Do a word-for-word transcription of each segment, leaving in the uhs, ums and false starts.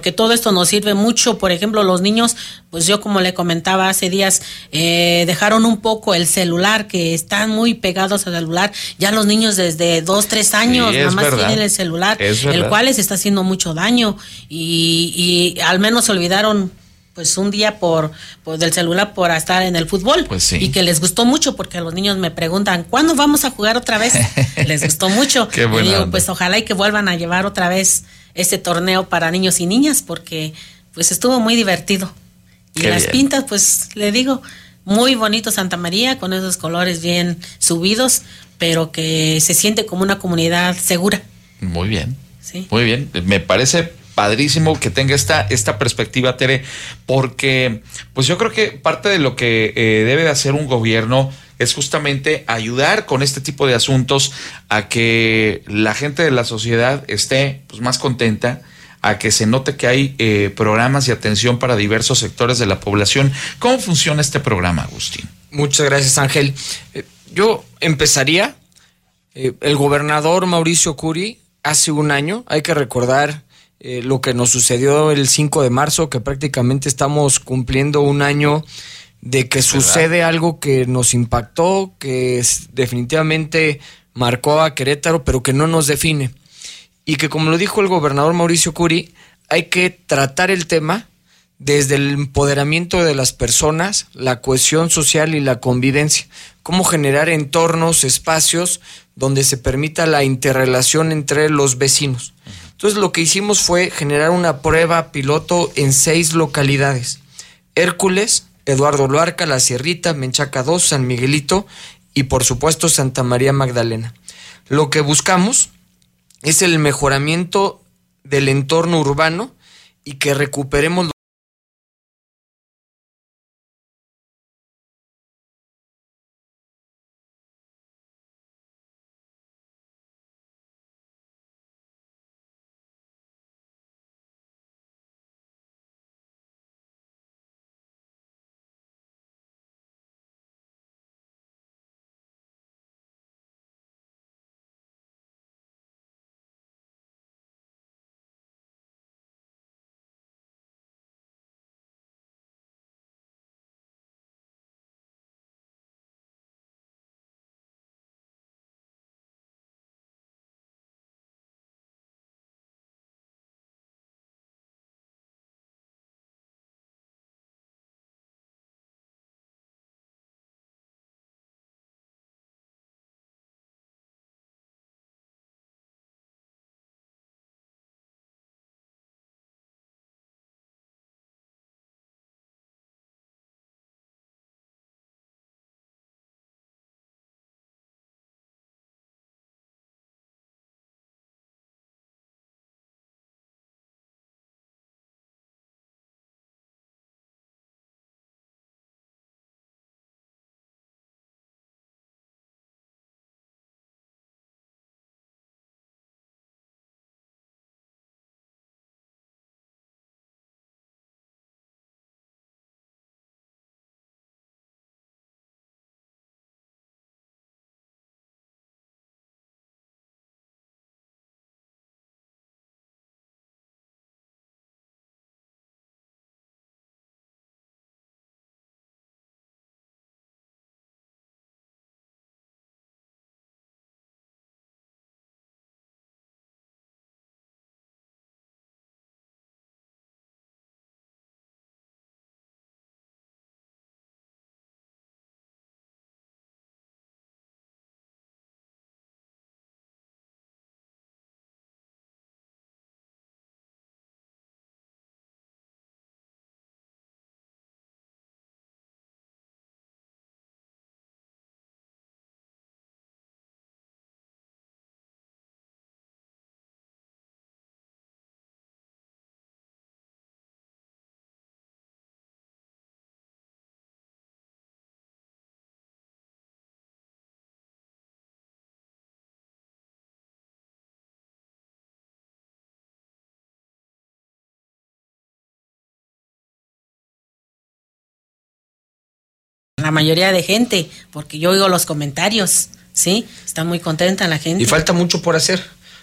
que todo esto nos sirve mucho. Por ejemplo, los niños, pues yo como le comentaba hace días, eh, dejaron un poco el celular, que están muy pegados al celular. Ya los niños desde dos, tres años Sí, nada más verdad. tienen el celular, Es el verdad. cual les está haciendo mucho daño, y, y al menos se olvidaron pues un día por, por del celular por estar en el fútbol. Pues sí. Y que les gustó mucho, porque los niños me preguntan, ¿cuándo vamos a jugar otra vez? Les gustó mucho. Qué buena y digo, onda. pues ojalá y que vuelvan a llevar otra vez este torneo para niños y niñas, porque pues estuvo muy divertido. Y Qué las bien. pintas, pues le digo, muy bonito Santa María, con esos colores bien subidos, pero que se siente como una comunidad segura. Muy bien. Sí. Muy bien. Me parece padrísimo que tenga esta, esta perspectiva, Tere, porque pues yo creo que parte de lo que eh, debe de hacer un gobierno es justamente ayudar con este tipo de asuntos a que la gente de la sociedad esté pues más contenta, a que se note que hay eh, programas y atención para diversos sectores de la población. ¿Cómo funciona este programa, Agustín? Muchas gracias, Ángel. Eh, yo empezaría, eh, el gobernador Mauricio Curi, hace un año, hay que recordar eh, lo que nos sucedió el cinco de marzo, que prácticamente estamos cumpliendo un año de que sucede algo que nos impactó, que es, definitivamente marcó a Querétaro, pero que no nos define. Y que, como lo dijo el gobernador Mauricio Curi, hay que tratar el tema desde el empoderamiento de las personas, la cohesión social y la convivencia. Cómo generar entornos, espacios donde se permita la interrelación entre los vecinos. Entonces, lo que hicimos fue generar una prueba piloto en seis localidades: Hércules, Eduardo Luarca, La Sierrita, Menchaca dos, San Miguelito y, por supuesto, Santa María Magdalena. Lo que buscamos es el mejoramiento del entorno urbano y que recuperemos La mayoría de gente, porque yo oigo los comentarios, ¿sí? Está muy contenta la gente. Y falta mucho por hacer.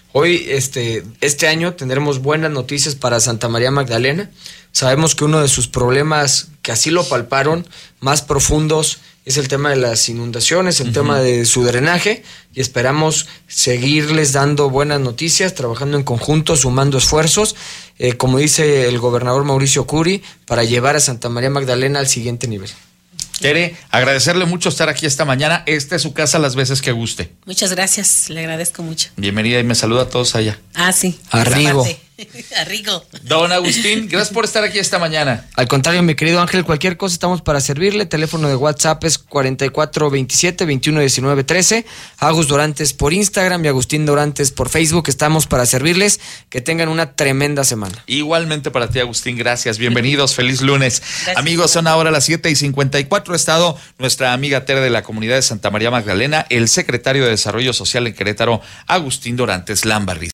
Hoy, este, este año tendremos buenas noticias para Santa María Magdalena. Sabemos que uno de sus problemas, que así lo palparon, más profundos, es el tema de las inundaciones, el uh-huh. tema de su drenaje, y esperamos seguirles dando buenas noticias, trabajando en conjunto, sumando esfuerzos, eh, como dice el gobernador Mauricio Curi, para llevar a Santa María Magdalena al siguiente nivel. Tere, agradecerle mucho estar aquí esta mañana. Esta es su casa las veces que guste. Muchas gracias, le agradezco mucho. Bienvenida y me saluda a todos allá. Ah, sí. Arrigo. Arrigo. Don Agustín, gracias por estar aquí esta mañana. Al contrario, mi querido Ángel, cualquier cosa estamos para servirle. Teléfono de WhatsApp es cuarenta y cuatro veintisiete veintiuno diecinueve trece. Agus Dorantes por Instagram y Agustín Dorantes por Facebook. Estamos para servirles. Que tengan una tremenda semana. Igualmente para ti, Agustín, gracias. Bienvenidos, feliz lunes. Gracias. Amigos, son ahora las siete y cincuenta y cuatro. Ha estado nuestra amiga Tere de la comunidad de Santa María Magdalena, el secretario de Desarrollo Social en Querétaro, Agustín Dorantes Lambarri.